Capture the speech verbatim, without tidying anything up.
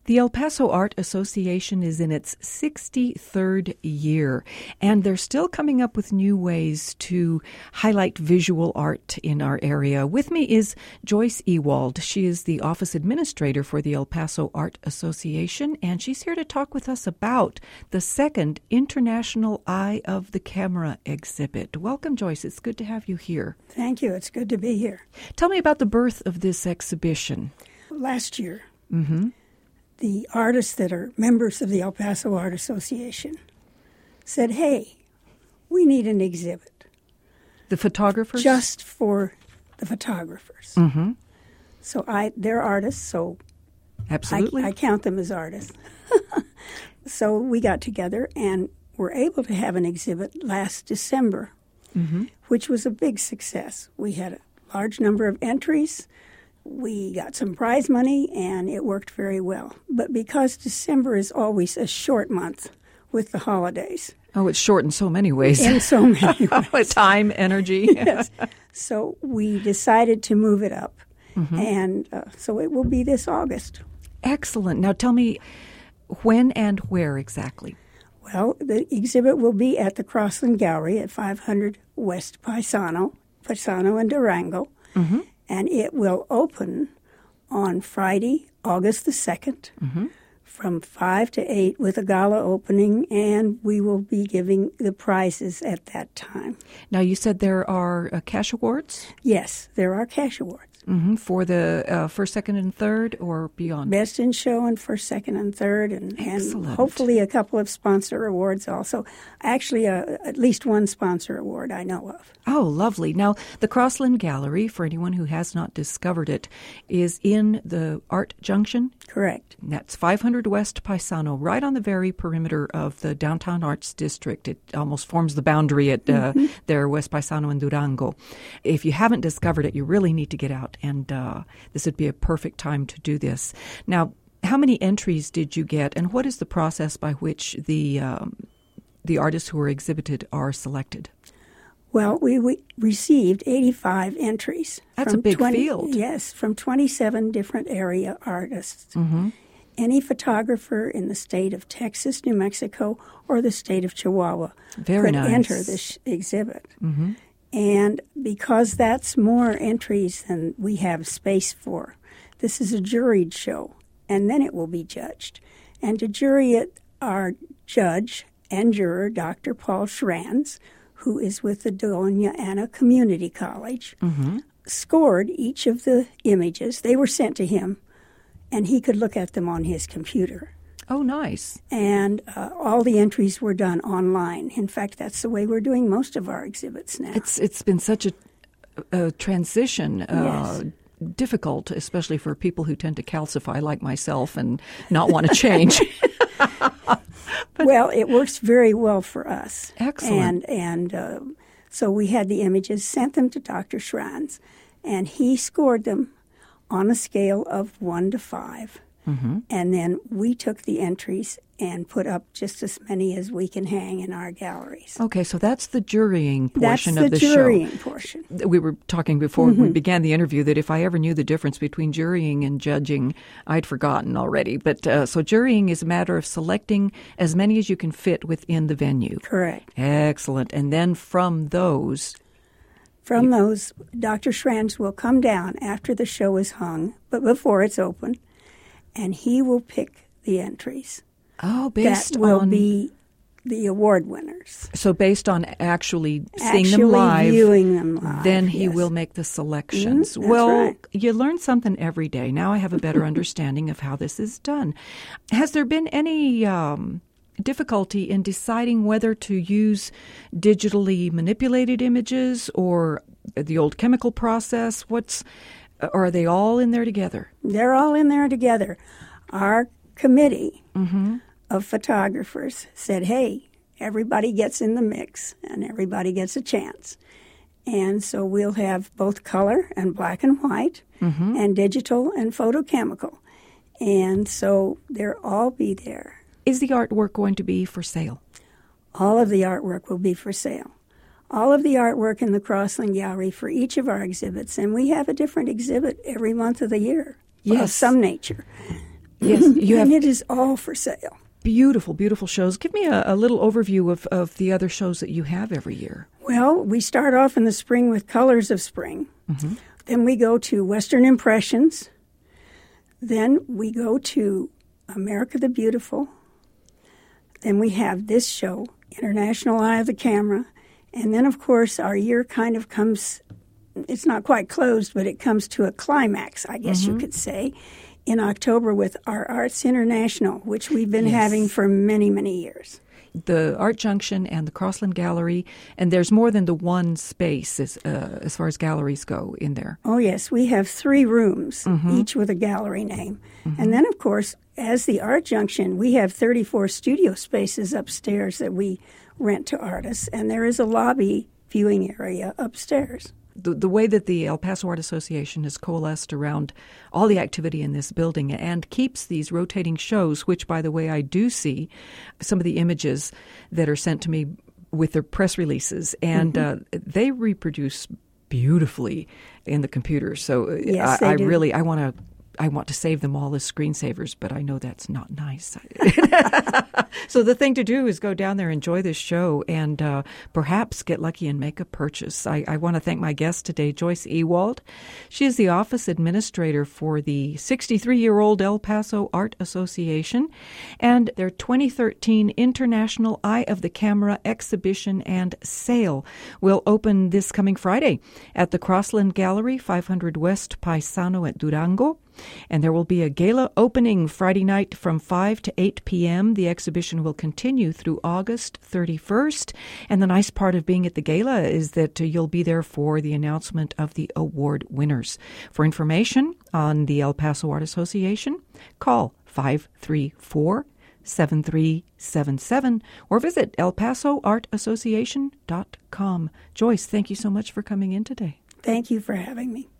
The El Paso Art Association is in its sixty-third year, and they're still coming up with new ways to highlight visual art in our area. With me is Joyce Ewald. She is the office administrator for the El Paso Art Association, and she's here to talk with us about the second International Eye of the Camera exhibit. Welcome, Joyce. It's good to have you here. Thank you. It's good to be here. Tell me about the birth of this exhibition. Last year, Mm-hmm. the artists that are members of the El Paso Art Association said, hey, we need an exhibit. The photographers? Just for the photographers. Mm-hmm. So I, they're artists, so Absolutely. I, I count them as artists. So we got together and were able to have an exhibit last December, mm-hmm. which was a big success. We had a large number of entries. We got some prize money, and it worked very well. But because December is always a short month with the holidays. Oh, it's short in so many ways. In so many ways. Time, energy. Yes. So we decided to move it up. Mm-hmm. And uh, so it will be this August. Excellent. Now tell me, when and where exactly? Well, the exhibit will be at the Crossland Gallery at five hundred West Paisano, Paisano and Durango. Mm-hmm. And it will open on Friday, August the second, mm-hmm. from five to eight with a gala opening, and we will be giving the prizes at that time. Now, you said there are uh, cash awards? Yes, there are cash awards. Mm-hmm. For the uh, first, second, and third, or beyond? Best in show and first, second, and third, and, and hopefully a couple of sponsor awards also. Actually, uh, at least one sponsor award I know of. Oh, lovely. Now, the Crossland Gallery, for anyone who has not discovered it, is in the Art Junction? Correct. That's five hundred West Paisano, right on the very perimeter of the Downtown Arts District. It almost forms the boundary at uh, mm-hmm. there, West Paisano and Durango. If you haven't discovered it, you really need to get out, and uh, this would be a perfect time to do this. Now, how many entries did you get, and what is the process by which the um, the artists who are exhibited are selected? Well, we, we received eighty-five entries. That's a big twenty, field. Yes, from twenty-seven different area artists. Mm-hmm. Any photographer in the state of Texas, New Mexico, or the state of Chihuahua Very could nice. enter this exhibit. Mm-hmm. And because that's more entries than we have space for, this is a juried show, and then it will be judged. And to jury it, our judge and juror, Doctor Paul Schranz, who is with the Doña Ana Community College, mm-hmm. scored each of the images. They were sent to him, and he could look at them on his computer. Oh, nice. And uh, all the entries were done online. In fact, that's the way we're doing most of our exhibits now. It's It's been such a, a transition. Uh, yes. Difficult, especially for people who tend to calcify like myself and not want to change. But, well, it works very well for us. Excellent. And and uh, so we had the images, sent them to Doctor Schranz, and he scored them on a scale of one to five. Mm-hmm. And then we took the entries and put up just as many as we can hang in our galleries. Okay, so that's the jurying portion that's of the, the show. jurying portion. We were talking before mm-hmm. we began the interview that if I ever knew the difference between jurying and judging, I'd forgotten already. But uh, so jurying is a matter of selecting as many as you can fit within the venue. Correct. Excellent. And then from those... From you... those, Doctor Schranz will come down after the show is hung, but before it's open, and he will pick the entries. Oh, based that will on... be the award winners. So based on actually seeing actually them live, viewing them live, then he yes. will make the selections. Mm-hmm, that's well, right. You learn something every day. Now I have a better understanding of how this is done. Has there been any um, difficulty in deciding whether to use digitally manipulated images or the old chemical process? What's or are they all in there together? They're all in there together. Our committee mm-hmm. of photographers said, hey, everybody gets in the mix and everybody gets a chance. And so we'll have both color and black and white mm-hmm. and digital and photochemical. And so they'll all be there. Is the artwork going to be for sale? All of the artwork will be for sale. All of the artwork in the Crossland Gallery for each of our exhibits. And we have a different exhibit every month of the year yes. of some nature. Yes, you have. And it is all for sale. Beautiful, beautiful shows. Give me a, a little overview of, of the other shows that you have every year. Well, we start off in the spring with Colors of Spring. Mm-hmm. Then we go to Western Impressions. Then we go to America the Beautiful. Then we have this show, International Eye of the Camera. And then, of course, our year kind of comes, it's not quite closed, but it comes to a climax, I guess mm-hmm. you could say, in October with our Arts International, which we've been yes. having for many, many years. The Art Junction and the Crossland Gallery, and there's more than the one space as, uh, as far as galleries go in there. Oh, yes. We have three rooms, mm-hmm. each with a gallery name. Mm-hmm. And then, of course, as the Art Junction, we have thirty-four studio spaces upstairs that we rent to artists, and there is a lobby viewing area upstairs. The, the way that the El Paso Art Association has coalesced around all the activity in this building and keeps these rotating shows, which, by the way, I do see some of the images that are sent to me with their press releases, and mm-hmm. uh, they reproduce beautifully in the computer. So yes, I, I do. really, I want to I want to save them all as screensavers, but I know that's not nice. So the thing to do is go down there, enjoy this show, and uh, perhaps get lucky and make a purchase. I, I want to thank my guest today, Joyce Ewald. She is the office administrator for the sixty-three-year-old El Paso Art Association, and their twenty thirteen International Eye of the Camera exhibition and sale will open this coming Friday at the Crossland Gallery, five hundred West Paisano at Durango. And there will be a gala opening Friday night from five to eight p.m. The exhibition will continue through August thirty-first. And the nice part of being at the gala is that uh, you'll be there for the announcement of the award winners. For information on the El Paso Art Association, call five three four, seven three seven seven or visit el paso art association dot com. Joyce, thank you so much for coming in today. Thank you for having me.